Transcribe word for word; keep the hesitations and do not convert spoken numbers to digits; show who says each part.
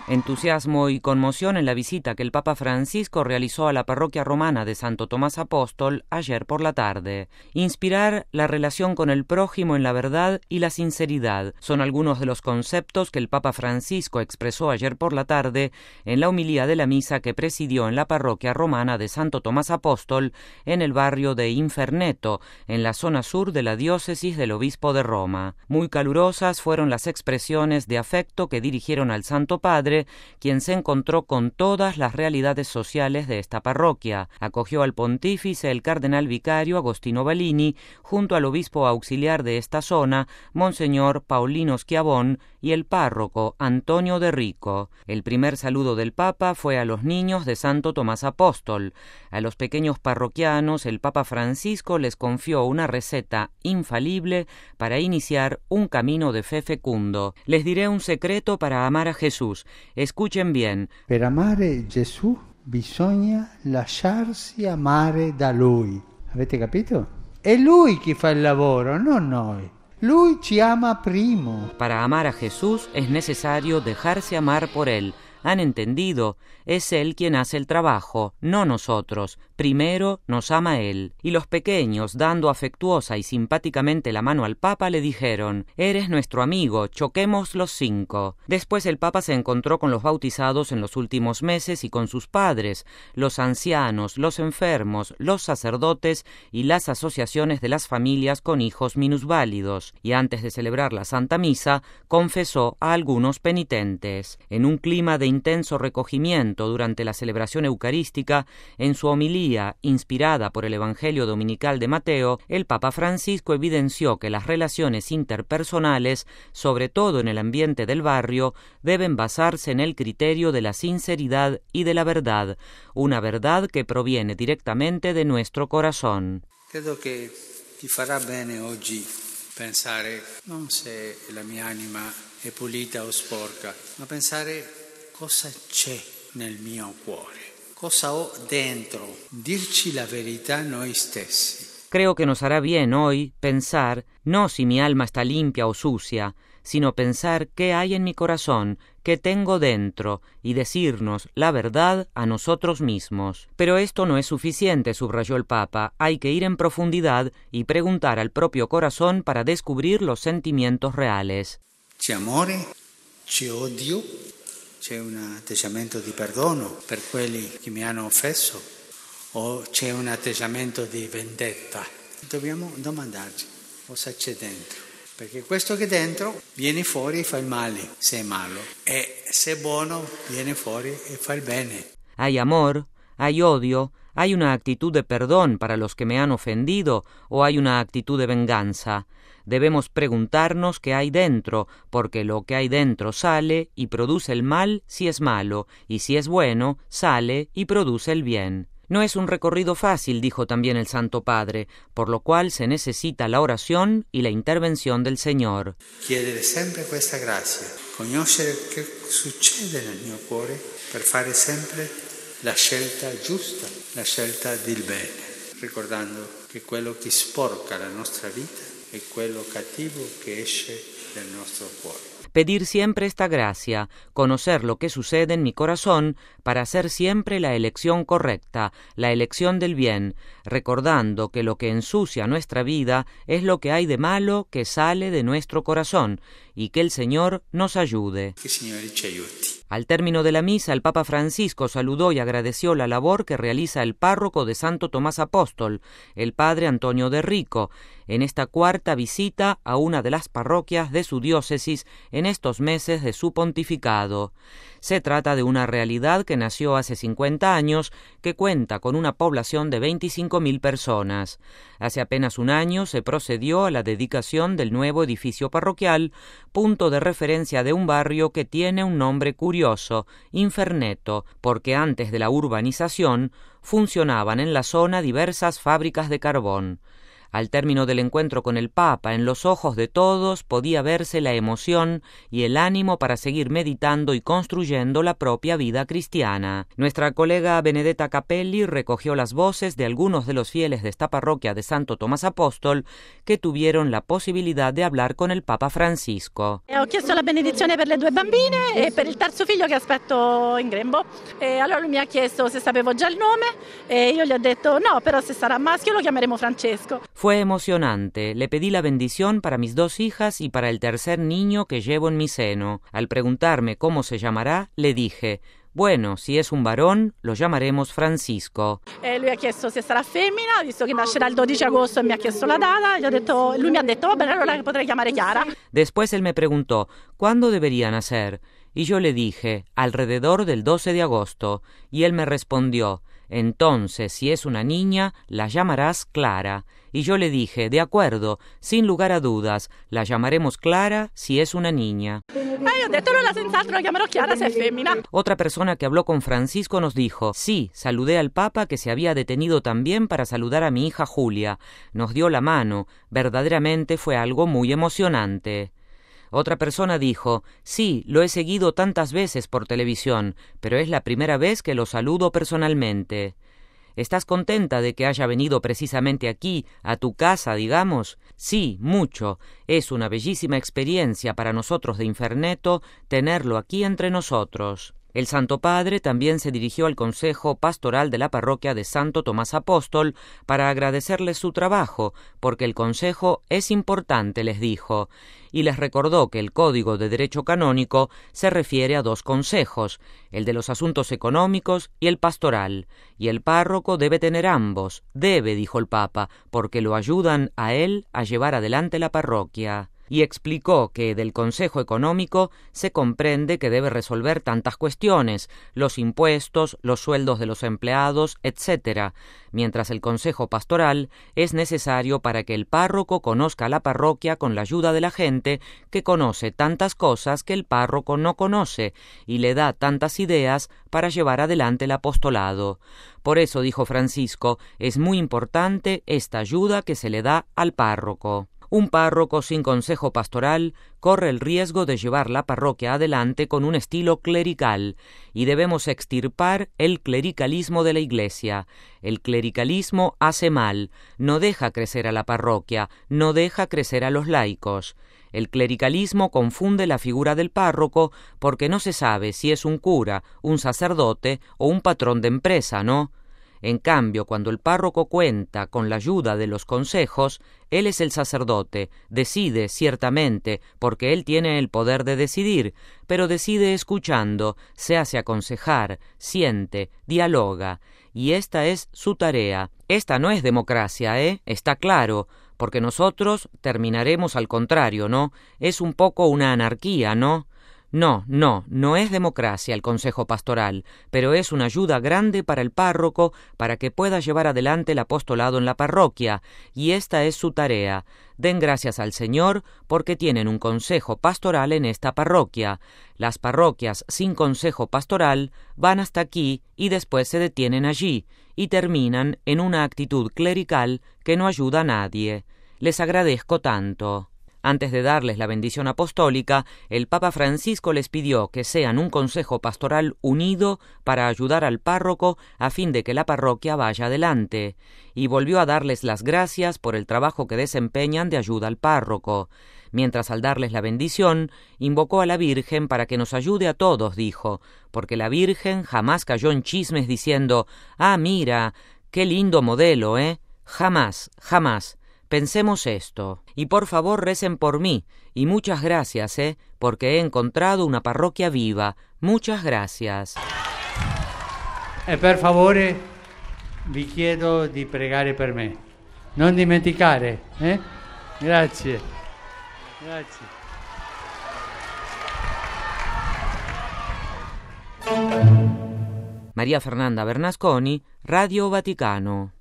Speaker 1: Entusiasmo y conmoción en la visita que el Papa Francisco realizó a la parroquia romana de Santo Tomás Apóstol ayer por la tarde. Inspirar la relación con el prójimo en la verdad y la sinceridad son algunos de los conceptos que el Papa Francisco expresó ayer por la tarde en la homilía de la misa que presidió en la parroquia romana de Santo Tomás Apóstol en el barrio de Inferneto, en la zona sur de la diócesis del Obispo de Roma. Muy calurosas fueron las expresiones de afecto que dirigieron al Santo Padre, quien se encontró con todas las realidades sociales de esta parroquia. Acogió al pontífice el cardenal vicario Agostino Balini, junto al obispo auxiliar de esta zona, Monseñor Paulino Schiavon, y el párroco Antonio de Rico. El primer saludo del Papa fue a los niños de Santo Tomás Apóstol. A los pequeños parroquianos el Papa Francisco les confió una receta infalible para iniciar un camino de fe fecundo. Les diré un secreto para amar a Jesús. Escuchen bien.
Speaker 2: Per amare Gesù bisogna lasciarsi amare da Lui. Avete capito? È Lui chi fa il lavoro, non noi. Lui ci ama primo.
Speaker 1: Para amar a Jesús es necesario dejarse amar por Él. ¿Han entendido? Es Él quien hace el trabajo, no nosotros. Primero nos ama Él. Y los pequeños, dando afectuosa y simpáticamente la mano al Papa, le dijeron: «Eres nuestro amigo, choquemos los cinco». Después el Papa se encontró con los bautizados en los últimos meses y con sus padres, los ancianos, los enfermos, los sacerdotes y las asociaciones de las familias con hijos minusválidos. Y antes de celebrar la Santa Misa, confesó a algunos penitentes. En un clima de intenso recogimiento durante la celebración eucarística, en su homilía, inspirada por el Evangelio dominical de Mateo, el Papa Francisco evidenció que las relaciones interpersonales, sobre todo en el ambiente del barrio, deben basarse en el criterio de la sinceridad y de la verdad, una verdad que proviene directamente de nuestro corazón.
Speaker 3: Credo que ti farà bene oggi pensare non se la mia anima è pulita o sporca, ma pensare cosa c'è nel mio cuore, cosa ho dentro, dirci la verità noi stessi.
Speaker 1: Creo que nos hará bien hoy pensar, no si mi alma está limpia o sucia, sino pensar qué hay en mi corazón, qué tengo dentro, y decirnos la verdad a nosotros mismos. Pero esto no es suficiente, subrayó el Papa, hay que ir en profundidad y preguntar al propio corazón para descubrir los sentimientos reales.
Speaker 3: C'è amore, c'è odio, c'è un atteggiamento di perdono per quelli che mi hanno offeso o c'è un atteggiamento di vendetta. Dobbiamo domandarci cosa c'è dentro, perché questo che dentro viene fuori e fa il male se è malo e se è buono viene fuori e fa il bene.
Speaker 1: Hay amor, hay odio, hay una actitud de perdón para los que me han ofendido o hay una actitud de venganza. Debemos preguntarnos qué hay dentro, porque lo que hay dentro sale y produce el mal si es malo, y si es bueno, sale y produce el bien. No es un recorrido fácil, dijo también el Santo Padre, por lo cual se necesita la oración y la intervención del Señor.
Speaker 3: Chiedere sempre questa grazia, conoscere che succede nel mio cuore per fare sempre la scelta giusta, la scelta del bene, ricordando che quello che sporca la nostra vita è quello cattivo che esce del nostro cuore.
Speaker 1: Pedir siempre esta gracia, conocer lo que sucede en mi corazón para hacer siempre la elección correcta, la elección del bien, recordando que lo que ensucia nuestra vida es lo que hay de malo que sale de nuestro corazón y que el Señor nos ayude.
Speaker 3: Que el Señor ci aiuti.
Speaker 1: Al término de la misa, el Papa Francisco saludó y agradeció la labor que realiza el párroco de Santo Tomás Apóstol, el padre Antonio de Rico, en esta cuarta visita a una de las parroquias de su diócesis en estos meses de su pontificado. Se trata de una realidad que nació hace cincuenta años, que cuenta con una población de veinticinco mil personas. Hace apenas un año se procedió a la dedicación del nuevo edificio parroquial, punto de referencia de un barrio que tiene un nombre curioso, Inferneto, porque antes de la urbanización funcionaban en la zona diversas fábricas de carbón. Al término del encuentro con el Papa, en los ojos de todos podía verse la emoción y el ánimo para seguir meditando y construyendo la propia vida cristiana. Nuestra colega Benedetta Capelli recogió las voces de algunos de los fieles de esta parroquia de Santo Tomás Apostol che tuvieron la possibilità di hablar con il Papa Francisco.
Speaker 4: Ho chiesto la benedizione per le due bambine e per il terzo figlio che aspetto in grembo. E allora lui mi ha chiesto se sapevo già il nome e io gli ho detto no, però se sarà maschio lo chiameremo Francesco.
Speaker 1: Fue emocionante. Le pedí la bendición para mis dos hijas y para el tercer niño que llevo en mi seno. Al preguntarme cómo se llamará, le dije: bueno, si es un varón, lo llamaremos Francisco.
Speaker 4: E lui ha chiesto se sarà femmina, visto che nascerà il dodici agosto e mi ha chiesto la data. Gli ho detto, lui mi ha detto, va bene, allora la potrei chiamare Chiara.
Speaker 1: Después él me preguntó, ¿cuándo debería nacer? Y yo le dije, alrededor del doce de agosto. Y él me respondió, entonces, si es una niña, la llamarás Clara. Y yo le dije, de acuerdo, sin lugar a dudas, la llamaremos Clara si es una niña.
Speaker 4: E io ho detto, allora senz'altro la chiamerò Chiara se è femmina.
Speaker 1: Otra persona que habló con Francisco nos dijo, sí, saludé al Papa que se había detenido también para saludar a mi hija Julia. Nos dio la mano, verdaderamente fue algo muy emocionante. Otra persona dijo, sí, lo he seguido tantas veces por televisión, pero es la primera vez que lo saludo personalmente. ¿Estás contenta de que haya venido precisamente aquí, a tu casa, digamos? Sí, mucho. Es una bellísima experiencia para nosotros de Inferneto tenerlo aquí entre nosotros. El Santo Padre también se dirigió al Consejo Pastoral de la Parroquia de Santo Tomás Apóstol para agradecerles su trabajo, porque el consejo es importante, les dijo, y les recordó que el Código de Derecho Canónico se refiere a dos consejos, el de los asuntos económicos y el pastoral, y el párroco debe tener ambos, debe, dijo el Papa, porque lo ayudan a él a llevar adelante la parroquia. Y explicó que del Consejo Económico se comprende que debe resolver tantas cuestiones, los impuestos, los sueldos de los empleados, etcétera, mientras el Consejo Pastoral es necesario para que el párroco conozca la parroquia con la ayuda de la gente que conoce tantas cosas que el párroco no conoce y le da tantas ideas para llevar adelante el apostolado. Por eso, dijo Francisco, es muy importante esta ayuda que se le da al párroco. Un párroco sin consejo pastoral corre el riesgo de llevar la parroquia adelante con un estilo clerical, y debemos extirpar el clericalismo de la Iglesia. El clericalismo hace mal, no deja crecer a la parroquia, no deja crecer a los laicos. El clericalismo confunde la figura del párroco porque no se sabe si es un cura, un sacerdote o un patrón de empresa, ¿no? En cambio, cuando el párroco cuenta con la ayuda de los consejos, él es el sacerdote, decide ciertamente, porque él tiene el poder de decidir, pero decide escuchando, se hace aconsejar, siente, dialoga, y esta es su tarea. Esta no es democracia, ¿eh? Está claro, porque nosotros terminaremos al contrario, ¿no? Es un poco una anarquía, ¿no? No, no, no es democracia el consejo pastoral, pero es una ayuda grande para el párroco para que pueda llevar adelante el apostolado en la parroquia, y esta es su tarea. Den gracias al Señor porque tienen un consejo pastoral en esta parroquia. Las parroquias sin consejo pastoral van hasta aquí y después se detienen allí, y terminan en una actitud clerical que no ayuda a nadie. Les agradezco tanto. Antes de darles la bendición apostólica, el Papa Francisco les pidió que sean un consejo pastoral unido para ayudar al párroco a fin de que la parroquia vaya adelante, y volvió a darles las gracias por el trabajo que desempeñan de ayuda al párroco. Mientras al darles la bendición, invocó a la Virgen para que nos ayude a todos, dijo, porque la Virgen jamás cayó en chismes diciendo, «Ah, mira, qué lindo modelo, ¿eh?» Jamás, jamás. Pensemos esto, y por favor recen por mí, y muchas gracias, ¿eh? Porque he encontrado una parroquia viva. Muchas gracias.
Speaker 2: E per favore vi chiedo di pregare per me. Non dimenticare, eh? Grazie. Grazie.
Speaker 1: María Fernanda Bernasconi, Radio Vaticano.